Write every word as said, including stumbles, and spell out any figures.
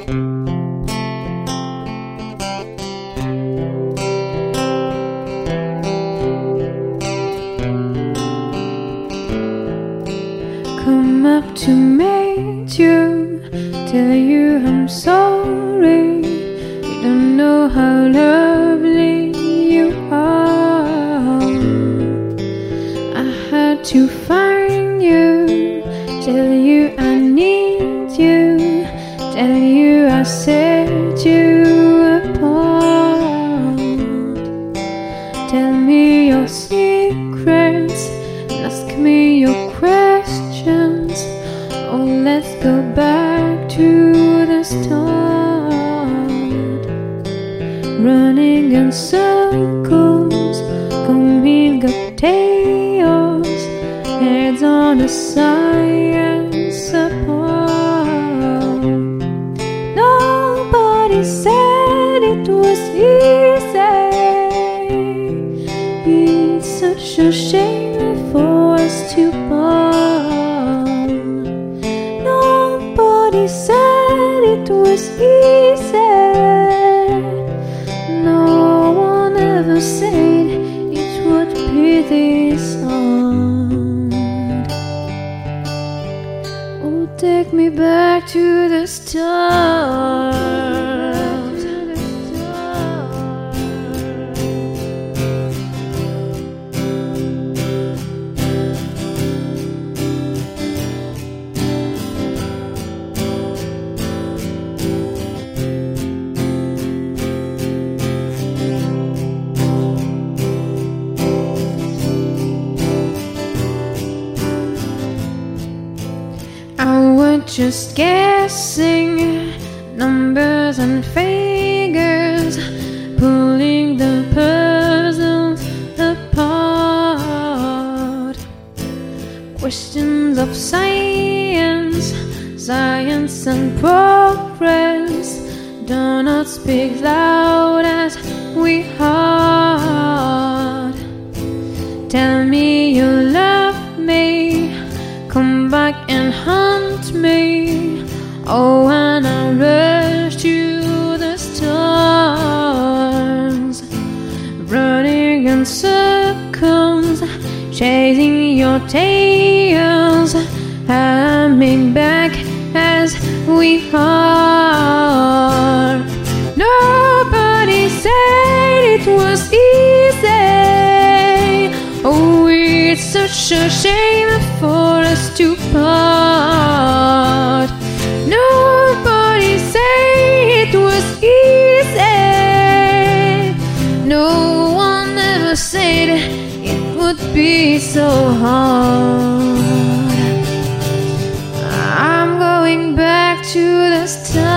Come up to meet you, tell you I'm sorry. You don't know how lovely you are. I had to find you, tell you I need you, tell you I set you apart. Tell me your secrets and ask me your questions. Oh, let's go back to the start. Running in circles, coming up tails, heads on the science apart. Nobody said it was easy. It's such a shame for us to part. Nobody said it was easy. No one ever said it would be this hard. Oh, take me back to the start. I was just guessing numbers and figures, pulling the puzzles apart. Questions of science, science and progress do not speak loud as we heard. Tell me you love me, come back and haunt me. Oh, and I rush to the stars, running in circles, chasing your tails, coming back as we are. Nobody said it was easy. Oh, it's such a shame for us to part. Nobody said it was easy. No one ever said it would be so hard. I'm going back to the start.